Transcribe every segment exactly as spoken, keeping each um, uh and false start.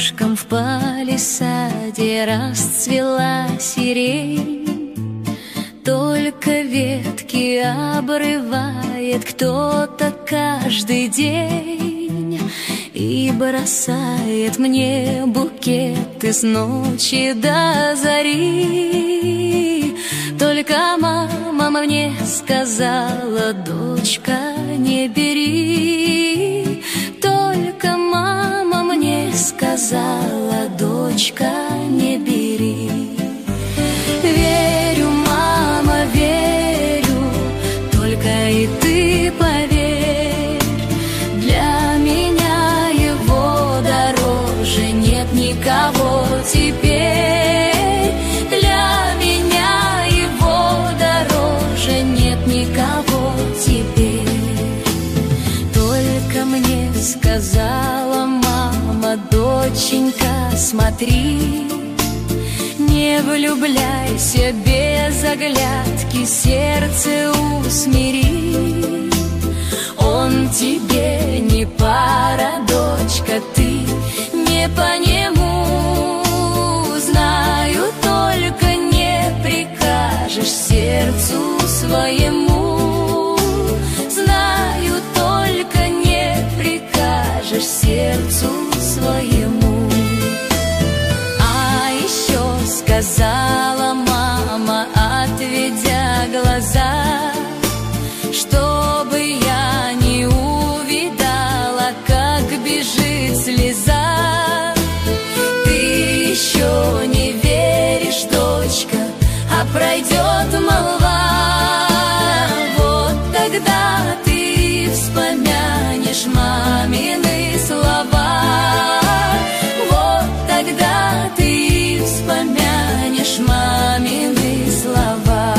окошком в палисаде расцвела сирень. Только ветки обрывает кто-то каждый день и бросает мне букеты с ночи до зари. Только мама мне сказала: дочка, не бери. Только мама мне сказала: дочка, не бери. Верю, мама, верю, только и ты поверь, для меня его дороже нет никого теперь. Для меня его дороже нет никого теперь. Только мне сказала мама: доченька, смотри, не влюбляйся без оглядки, сердце усмири. Он тебе не пара, дочка, ты не по нему. Знаю, только не прикажешь сердцу своему. Знаю, только не прикажешь сердцу своему. А еще сказала мама, отведя глаза, чтобы я не увидала, как бежит слеза. Ты еще не веришь, дочка, а пройдет молва. Вот тогда ты вспомянешь мамины слова. Вот тогда ты вспомянешь мамины слова.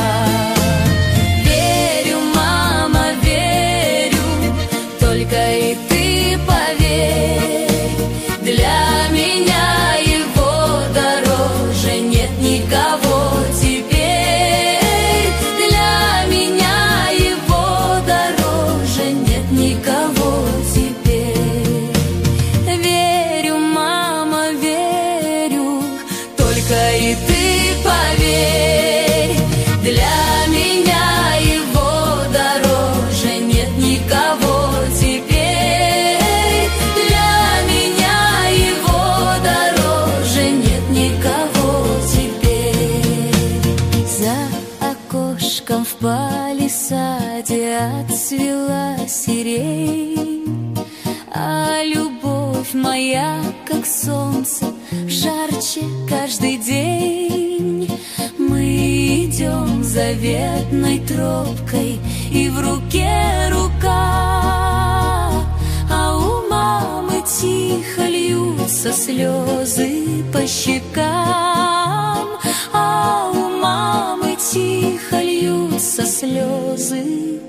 Верю, мама, верю, только и ты поверь, для меня его дороже нет никого теперь. Для меня его дороже нет никого теперь. Верю, мама, верю, только и ты поверь, для меня его дороже нет никого теперь. Для меня его дороже нет никого теперь. За окошком в палисаде отцвела сирень, а любовь моя, как солнце, жарче каждый день. Мы идем заветной тропкой, и в руке рука, а у мамы тихо льются слезы по щекам. А у мамы тихо льются слезы